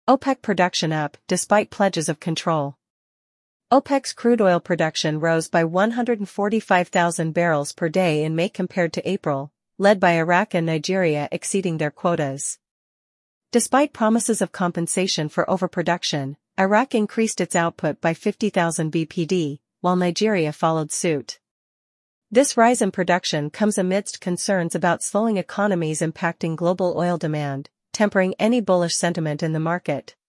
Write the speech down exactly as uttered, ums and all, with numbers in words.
OPEC production up, despite pledges of control. OPEC's crude oil production rose by one hundred forty-five thousand barrels per day in May compared to April, led by Iraq and Nigeria exceeding their quotas. Despite promises of compensation for overproduction, Iraq increased its output by fifty thousand B P D, while Nigeria followed suit. This rise in production comes amidst concerns about slowing economies impacting global oil demand, tempering any bullish sentiment in the market.